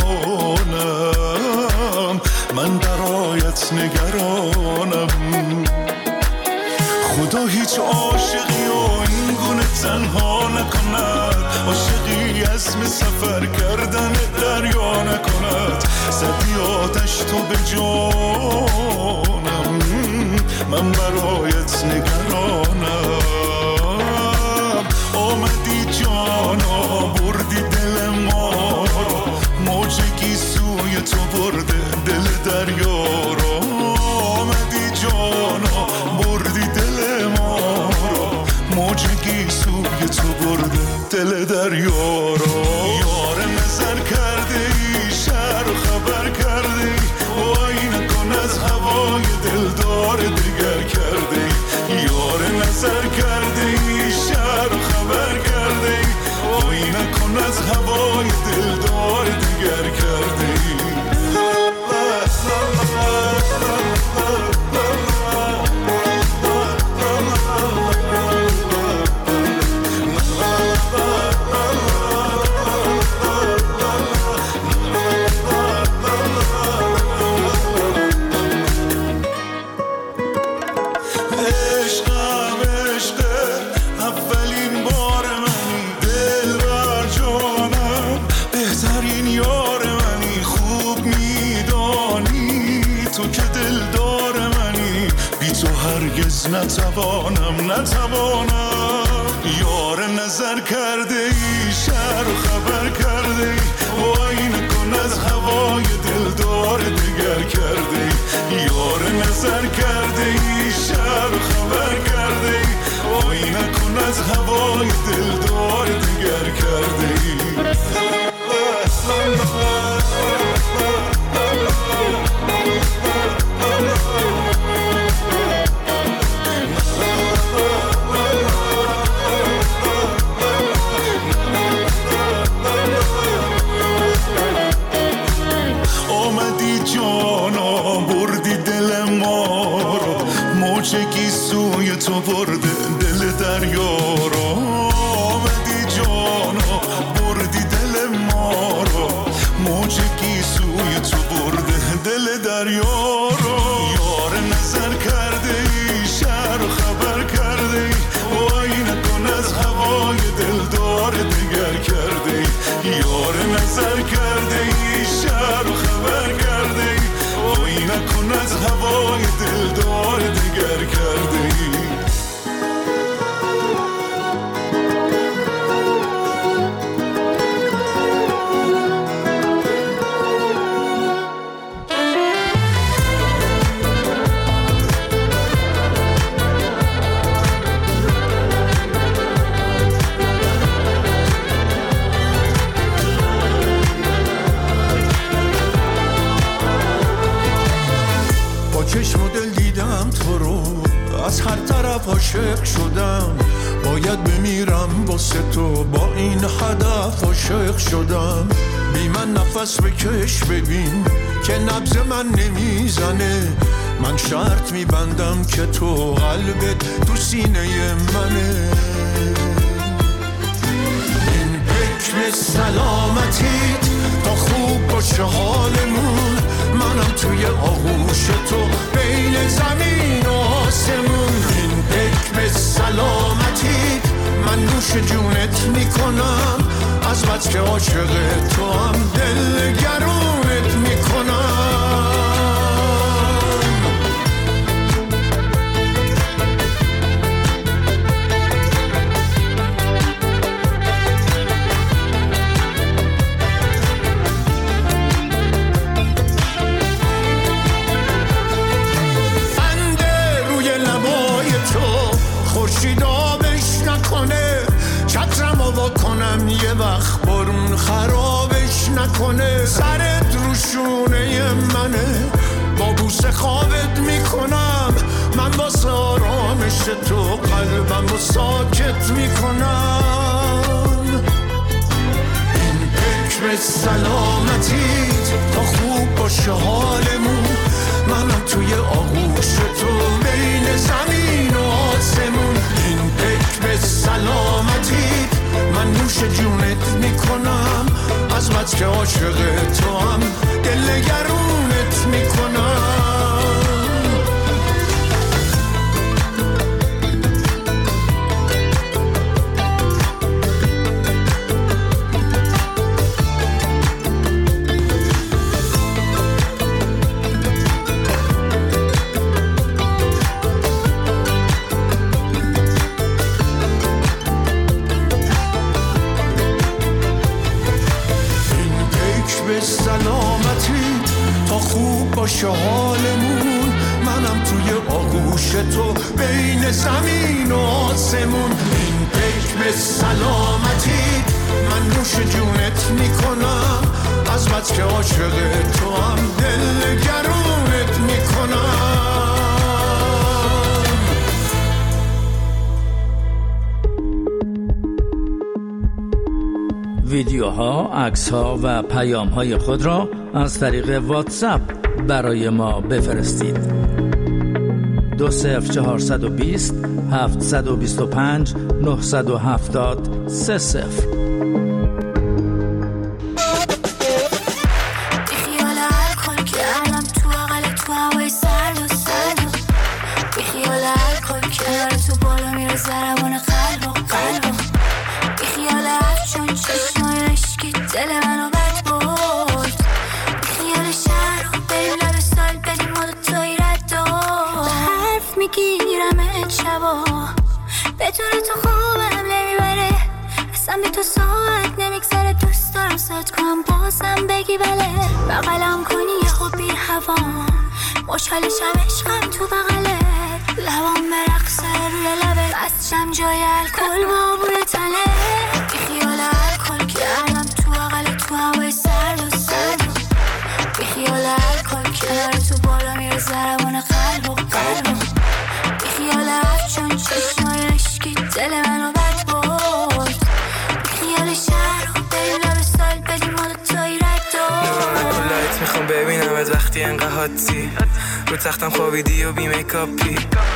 جانم من برایت نگرانم خدا هیچ عاشقی و این گونه تنها نکند عاشقی عزم سفر کردن دریا نکند زدی آتش تو به جانم من برایت نگرانم آمدی جانا بردی دل ما رو موجگی سوی تو برده دل دریا رو آمدی جانا بردی دل ما رو موجگی سوی تو برده دل دریا رو یار نظر کرده ای شهر و خبر کرده ای وای نکن از هوای دلدار دیگر کرده ای یار نظر کرده ای شهر و خبر کرده ای وای نکن از هوای دلدار دیگر کرده ای نتوانم نتوانم یار نظر کرده ای شهر و خبر کرده ای وای نکن از هوای دلدار دیگر کرده ای یار نظر کرده ای شهر و خبر کرده ای وای نکن از هوای دلدار دیگر کرده ای موجگی سوی تو برده دل دریا رو آمدی جانا بردی دل ما رو موجگی سوی تو برده دل دریا رو یار نظر کرده ای شهر و خبر کرده ای وای نکن از هوای دلدار دیگر کرده ای یار نظر کرده ای شهر و خبر کرده ای وای نکن از هوای دلدار دیگر کرده ای چشم و دل دیدم تو رو از هر طرف عاشق شدم باید بمیرم واسه تو با این هدف عاشق شدم بی من نفس بکش ببین که نبض من نمیزنه من شرط میبندم که تو قلبت تو سینه منه این حکم سلامتیت تا خوب باشه حالمون منم توی آغوش تو بین زمین و آسمون این حکم سلامتیت من نوش جونت میکنم از بس که عاشق تو هم دل گرونت میکنم
کنم یه وقت بارون خرابش نکنه. سرت رو شونه منه، با بوسه خوابت میکنم. من واسه آرامش تو قلبم رو ساکت میکنم. این حکم سلامتیت تا خوب باشه حالمون. منم توی آغوش تو بین زمین و آسمون. این حکم سلامتیت من نوش جونت میکنم. از بس که عاشق تو هم دل گرونت میکنم. سلامتی تا خوب باشه حالمون. منم توی آغوش تو بین زمین و آسمون. این حکم سلامتی من نوش جونت میکنم. از بس که عاشق تو هم دل گرونت میکنم.
ویدیوها، عکس‌ها و پیام‌های خود را از طریق واتساپ برای ما بفرستید. دو صفر چهارصد و بیست هفتصد و بیست و پنج نهصد و هفتاد سه صفر.
بدون تو خوبم نمیبره، اصلا بی تو ساعت نمیگذره. دوست دارم سات کنم بازم بگی بله. بغلم کنی یه خوب بی هوام، مشکلشم عشقم تو بغله. لبام برقصه روی لبه، بستشم جای الکل با عبور تنه. بی خیال الکل کردم تو بغل تو هوای سرد و سرد. بی خیال الکل کنار تو بالا میره ضربان قلب و قلب. بی خیال چون چشمای عشقی دل منو بد برد. خیال شهر رو بریم لب سال بدیم ما دوتایی رد دار.
لایت میخوام ببینمت وقتی انقدر حاتی رو تختم خوابیدی و بی میکاپی.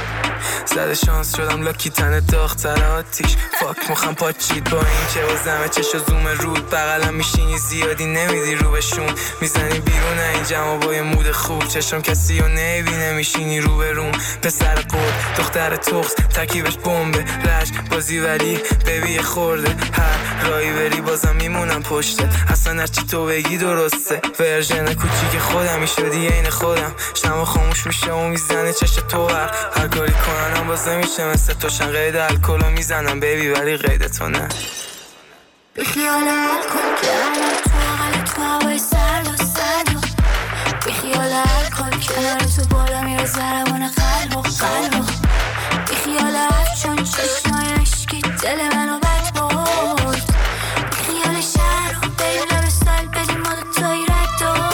زده شانس شدم لاکی تن داغ‌تر آتیش. فاک مخم پاچید با این که بازمه چش و زوم رود. بغلم میشینی زیادی نمیدی رو بهشون. میزنی بیرون این جمع با یه مود خوب. چشم کسی رو نبینه میشینی رو به روم. پسر قرد دختر تخص تکیبش بمبه رج بازی ولی ببی خورده. هر رایی بری بازم میمونم پشته. اصلا هرچی تو بگی درسته. ورژن کوچیک خودم شدی عین خودم. شما خاموش میشه و میزنه چش تو هر هر کاری کنم باز نمیشه مثل توشن. قید الکلو میزنم بیبی ولی قید تو نه.
بی خیال الکل کردم تو بغل تو هوای سرد و سرد. بی خیال الکل کنار تو بالا میره ضربان قلب و قلب. بی خیال چون چشمای عشقی دل منو بد برد. بی خیال شهر رو بریم لب سال بدیم ما دوتایی رد دار.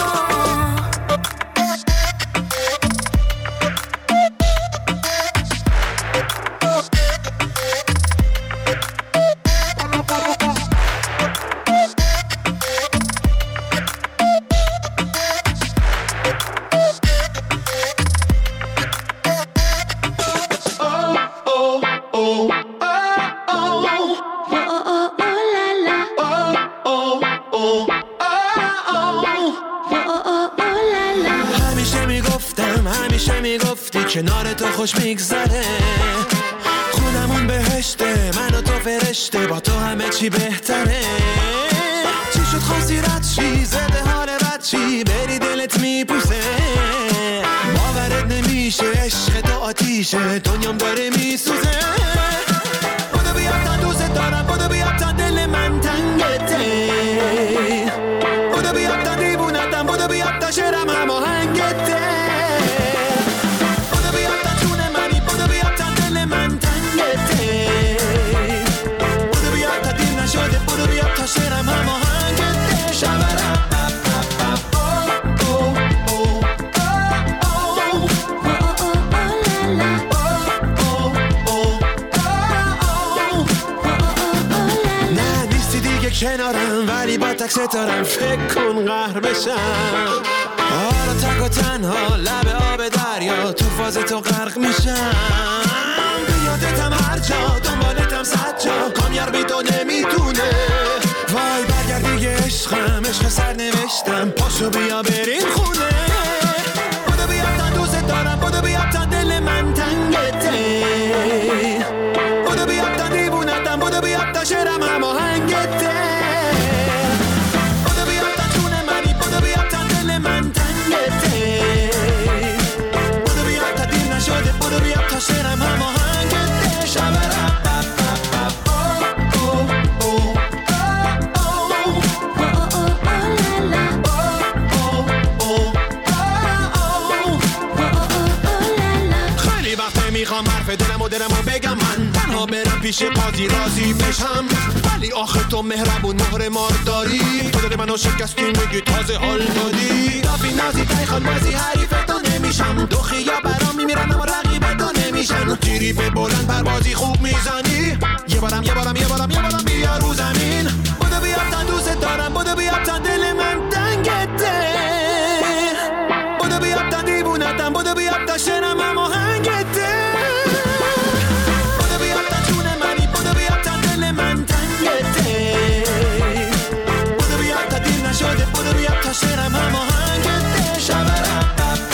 کنار تو خوش میگذره، خودمون بهشته، من و تو فرشته، با تو همه چی بهتره. چی شد خواستی رد چی زده حال بد چی بری دلت میپوسه، باورت نمیشه عشق تو آتیشه دنیام داره میسوزه. بودو بیا تا دوست دارم، بودو بیا تا دل من تنگته، بودو بیا تا دیوونتم، بودو بیا تا شرم هماهنگته. Show the
کنارم ولی با تک ستارم فکر کن قهر بشم. حالا تک و تنها لب آب دریا تو فاز تو غرق میشم. بیادتم هر جا دنبالتم صد جا کامیار بی تو نمیتونه. وای برگرد دیگه عشقم عشق سر نوشتم پاشو بیا بریم خونه. بودو بیا تا دوست دارم بودو بیا تا دل من تنگته. بودو بیا تا دیوونتم بودو بیا تا شعرم هماهنگته. بودو بیا تا جون منی بودو بیا تا دل من تنگته. بودو بیا تا دیر نشده بودو بیا تا شعرم هماهنگته. شبرم میخوام حرف دلم و دلم و بگم من تنها برم پیش قاضی راضی بشم. ولی آخه تو مهربون مهر مار داری. تو دل منو شکستی میگی تازه حال دادی. دافی نازی تایخان بازی حریف تو نمیشم. دو خیا برام میمیرن اما رقیب تو نمیشن. تیری به بلند پروازی خوب میزنی. یه بارم یه بارم یه بارم یه بارم بیا رو زمین. بودو بیا تا دوست دارم بودو بیا تا دل من تنگته. بودو بیا تا دیوونتم بودو بیا تا شعرم هماهنگته. شده بودو بیا تا شعرم هماهنگته. شبرم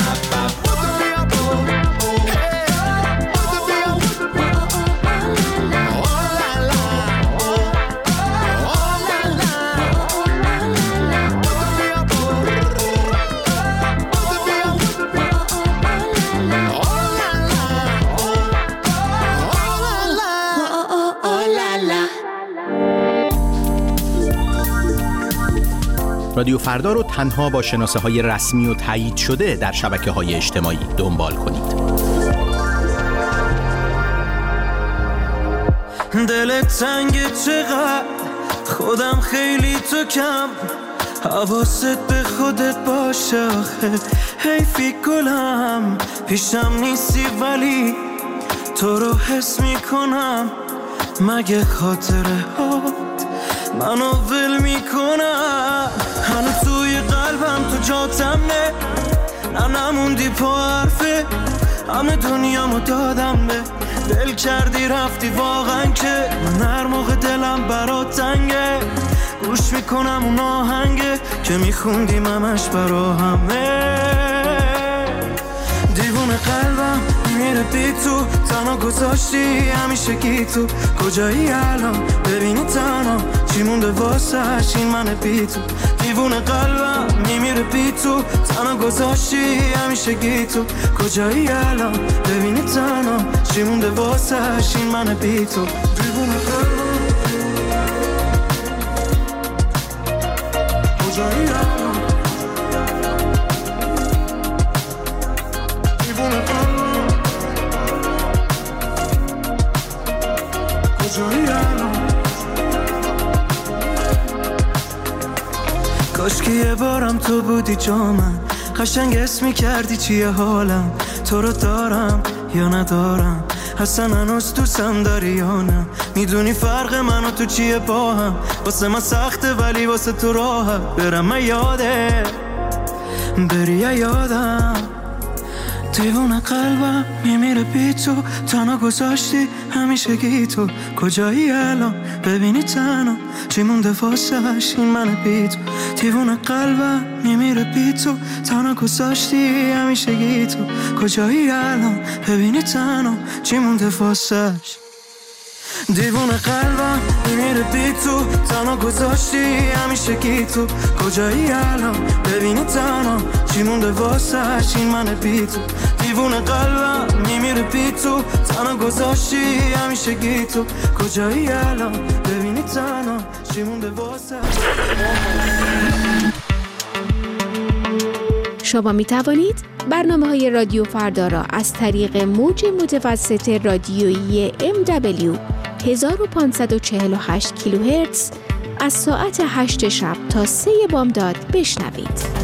رادیو فردا رو تنها با شناسه های رسمی و تایید شده در شبکه های اجتماعی دنبال کنید.
دلت تنگ چقدر خودم خیلی تو کم. حواست به خودت باشه آخه حیفی گلم. پیشم نیستی ولی تو رو حس میکنم. مگه خاطره ها منو ول میکنم. هنو توی قلبم تو جاتم نه. نه نموندی پا حرفه. همه دنیامو دادم به دل کردی رفتی واقعا که. من هر موقع دلم برات تنگه گوش میکنم اون آهنگه که میخوندیم همش برا همه. دیوونه قلبم میره بی تو تنها گذاشتی همیشه گی تو. کجایی الان ببینی تنها چی مونده واسهش این من بی تو. دیوونه قلبم میمیره بی تو تنها گذاشتی همیشه گی تو. کجایی الان ببینی تنها چی مونده واسهش این من بی تو. دیوونه قلبم کجایی الان دیوونه قلبم کجایی الان. کاشکی یه بارم تو بودی جا من قشنگ اسمی کردی چیه حالم. تو رو دارم یا ندارم اصلا هنوز دوستم داری یا نه. میدونی فرق من و تو چیه با هم. واسه من سخته ولی واسه تو راحت. برم من یاده بری یا یادم. دیوونه قلبم میمیره بی تو تنها گذاشتی همیشه گی تو. کجایی الان ببینی تنها چی مونده واسهش این من بی تو. دیوونه قلبم میمیره بی تو تنها گذاشتی همیشه گی تو. کجایی الان ببینی تنها چی مونده واسهش. دیوونه قلبم میمیره بی تو تنها گذاشتی همیشه گی تو. کجایی الان ببینی تنها چی مونده واسهش این من بی تو. دیوونه قلبم میمیره بی تو تنها گذاشتی همیشه گی تو. کجایی الان ببینی تنها چی مونده واسهش.
شما می توانید برنامه های رادیو فردا را از طریق موج متوسط رادیویی ام دبلیو هزار و پانصد و چهل و هشت کیلوهرتز از ساعت هشت شب تا سه بامداد بشنوید.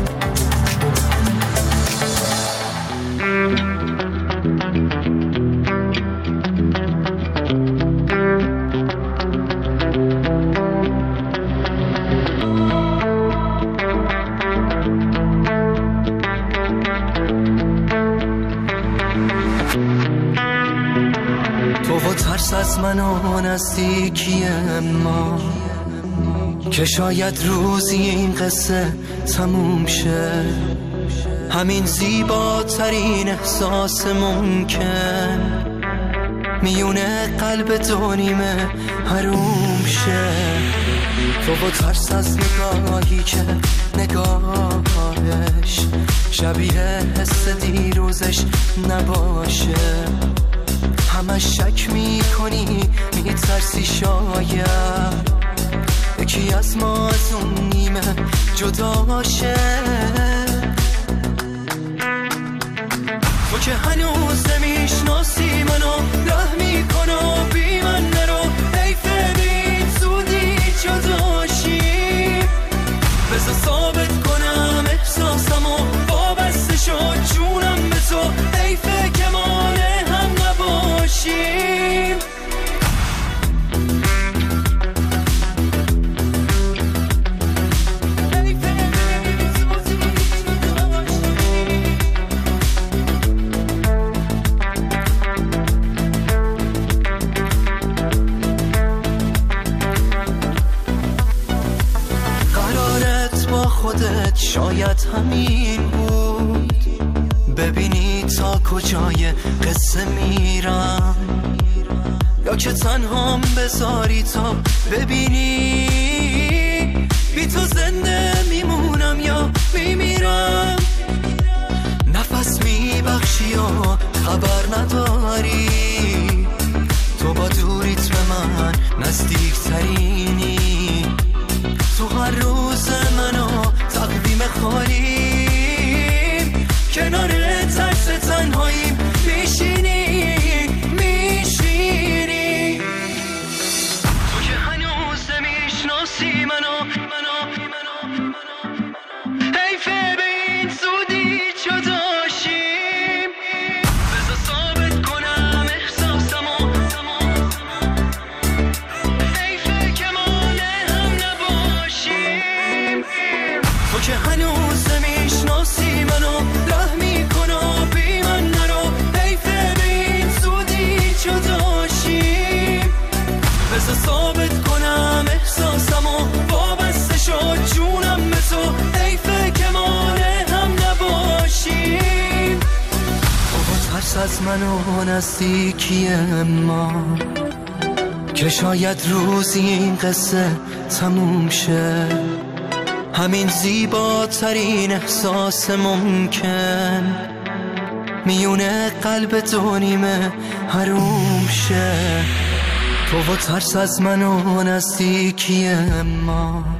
از من و نزدیکی ما، که شاید روزی این قصه تموم شه. همین زیباترین احساس ممکن میونه قلب دو نیمه حروم شه. تو با ترس از نگاهی که نگاهش شبیه حس دیروزش نباشه، همش شک میکنی میترسی شاید یکی از ما از اون نیمه جداشه. تو که هنوز نمیشناسی منو، ره میکنو بی من نرو، حیفه بین زودی جداشیم. بذار ثابت کنم احساسمو، وابسته شد جونم به تو، حیفه که مانع هم نباشیم. خودت شاید همین بود، ببینی تا کجای قصه میرم، یا که تنهام بذاری تا ببینی بی تو زنده میمونم یا میمیرم. نفس میبخشی و خبر نداری، تو با دوریت به من نزدیک ترینی. تو هر روز منو تقویم خالیم، کنار ترس تنهاییم میشینی میشینی. تو که هنوز نمیشناسی منو، حیفه به این زودی جداشیم. بذار ثابت کنم احساسمو، حیفه که مانع هم نباشیم. تو که هنوز نمیشناسی منو، ره میکنو بی من نرو، حیفه به این زودی جداشیم. بذار ثابت کنم احساسمو، وابسته شد جونم به تو، حیفه که مانع هم نباشیم. تو با ترس از من و نزدیکی ما، که شاید روزی این قصه تموم شه. همین زیباترین احساس ممکن میونه قلب دو نیمه حروم شه. تو با ترس از من و نزدیکی ما.